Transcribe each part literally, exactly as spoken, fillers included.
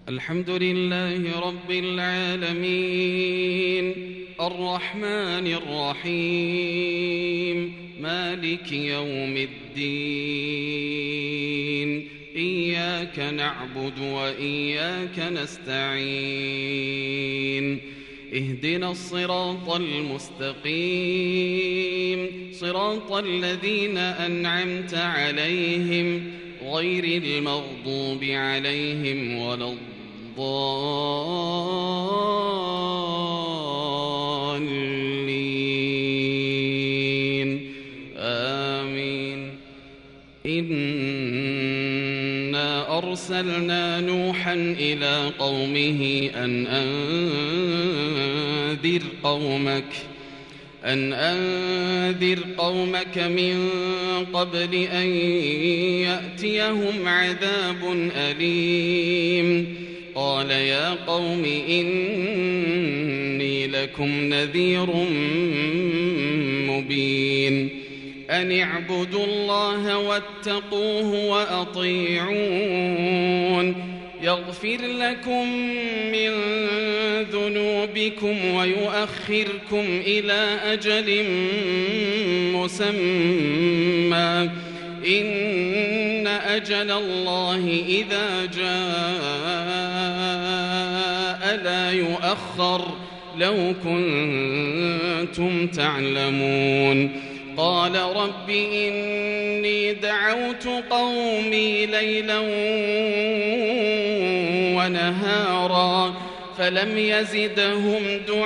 الحمد لله رب العالمين الرحمن الرحيم مالك يوم الدين إياك نعبد وإياك نستعين اهدنا الصراط المستقيم صراط الذين أنعمت عليهم غير المغضوب عليهم ولا الضالين آمين. إنا أرسلنا نوحا إلى قومه أن أنذر قومك أن أنذر قومك من قبل أن يأتيهم عذاب أليم. قال يا قوم إني لكم نذير مبين أن اعبدوا الله واتقوه وأطيعون يغفر لكم من ذنوبكم ويؤخركم إلى أجل مسمى إن أجل الله إذا جاء لا يؤخر لو كنتم تعلمون. قال رب إني دعوت قومي ليلا ونهارا فلم يزدهم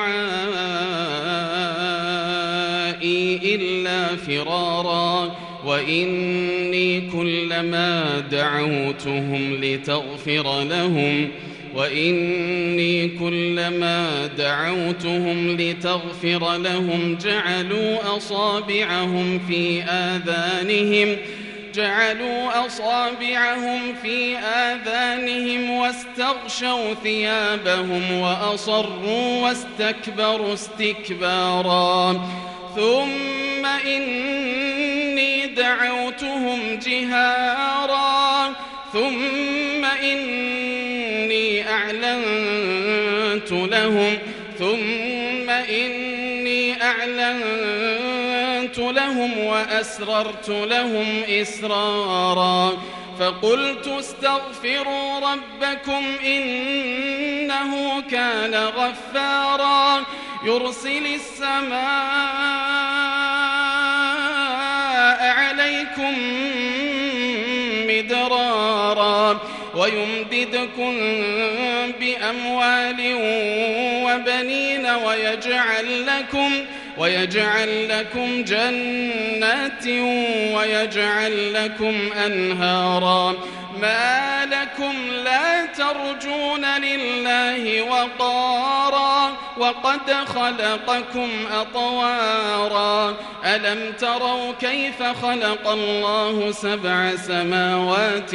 دعائي إلا فرارا وإني كلما دعوتهم لتغفر لهم وإني كلما دعوتهم لتغفر لهم جعلوا أصابعهم في آذانهم جعلوا أصابعهم في آذانهم واستغشوا ثيابهم وأصروا واستكبروا استكبارا ثم إني دعوتهم جهارا ثم إني أعلنت لهم ثم إني أعلنت لهم وأسررت لهم إسرارا فقلت استغفروا ربكم إنه كان غفارا يرسل السماء عليكم مدرارا ويمددكم بأموال وبنين ويجعل لكم ويجعل لكم جنات ويجعل لكم أنهارا ما لكم لا ترجون لله وقارا وقد خلقكم أطوارا ألم تروا كيف خلق الله سبع سماوات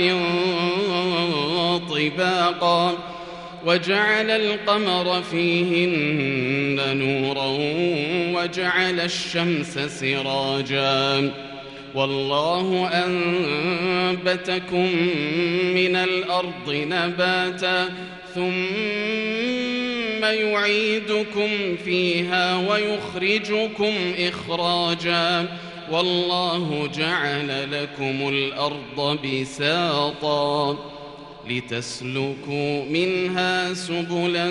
طباقا وجعل القمر فيهن نورا وجعل الشمس سراجا والله أنبتكم من الأرض نباتا ثم يعيدكم فيها ويخرجكم إخراجا والله جعل لكم الأرض بساطا لتسلكوا منها سبلا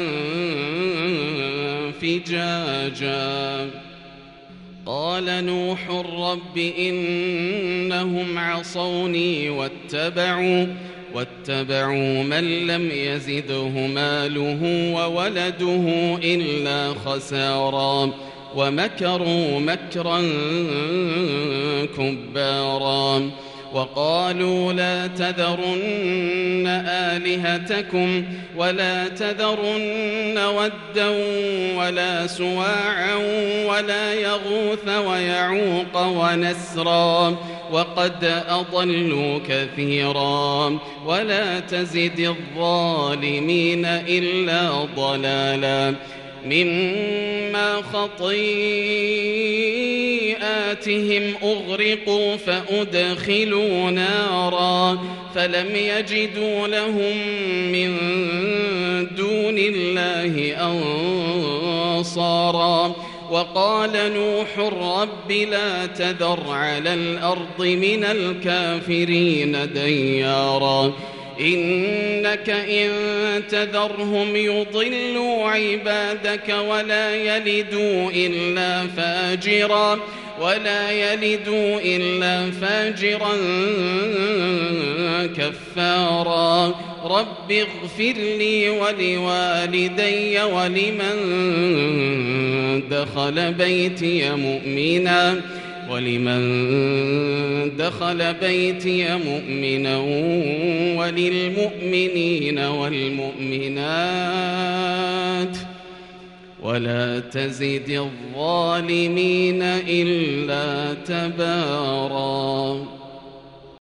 فجاجا. قال نوح رب إنهم عصوني واتبعوا واتبعوا من لم يزده ماله وولده إلا خسارا ومكروا مكرا كبارا وقالوا لا تذرن آلهتكم ولا تذرن ودا ولا سواعا ولا يغوث ويعوق ونسرا وقد أضلوا كثيرا ولا تزد الظالمين إلا ضلالا مما خطيئاتهم أغرقوا فأدخلوا نارا فلم يجدوا لهم من والنصارى. وقال نوح رب لا تذر على الأرض من الكافرين ديارا إنك إن تذرهم يضلوا عبادك ولا يلدوا إلا فاجرا ولا يلدوا إلا فاجرا كفارا. رب اغفر لي ولوالدي ولمن دخل بيتي مؤمنا ولمن دخل بيتي مؤمنا وللمؤمنين والمؤمنات ولا تزد الظالمين إلا تبارا.